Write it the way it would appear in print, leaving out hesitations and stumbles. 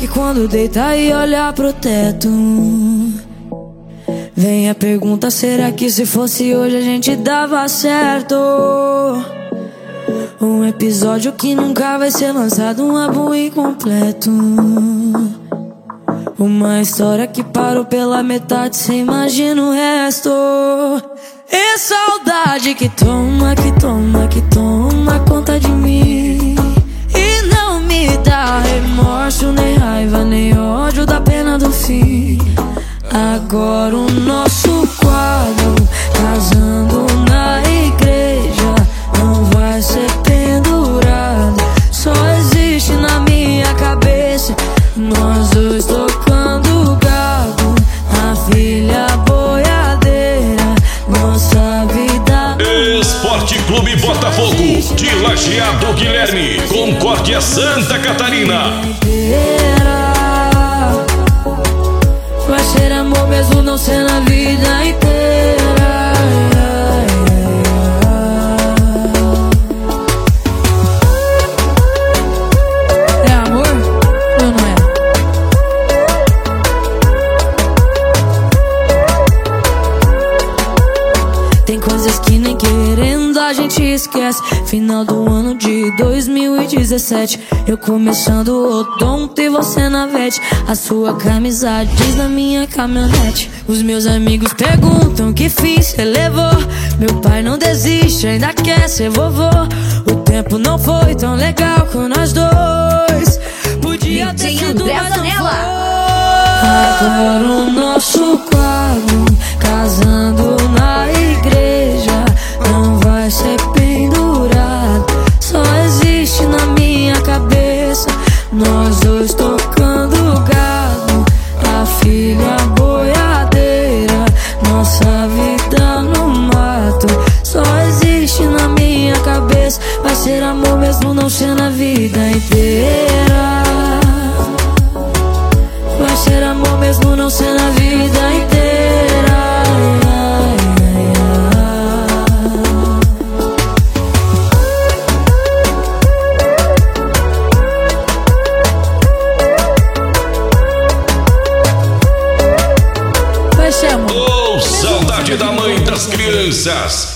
que quando deita e olha pro teto, vem a pergunta, será que se fosse hoje a gente dava certo? Um episódio que nunca vai ser lançado, um álbum incompleto, uma história que parou pela metade, cê imagina o resto. E saudade que toma, que toma, que toma conta de mim, e não me dá remorso, nem raiva, nem ódio da pena do fim. Agora o nosso quadro, casando na igreja, não vai ser pendurado, só existe na minha cabeça, nós dois tocando gado, a filha boiadeira, nossa vida. Esporte Clube Botafogo, de Lajeado Guilherme, Concórdia, Santa Catarina. Vai ser amor mesmo não ser na vida inteira. É amor ou não é? Tem coisas que nem querendo a gente esquece. Final do ano de 2017, eu começando o odonto e você na vete. A sua camisa diz na minha caminhonete. Os meus amigos perguntam que fiz, cê levou. Meu pai não desiste, ainda quer ser vovô. O tempo não foi tão legal com nós dois, podia ter sido mais não foi. Agora o nosso quadro, casando na igreja, não vai ser pendurado, só existe na minha cabeça, nós dois tocando gado, a filha boiadeira, nossa vida no mato, só existe na minha cabeça. Vai ser amor mesmo não ser na vida inteira. Vai ser amor mesmo não ser na vida inteira. Oh, saudade da mãe das crianças.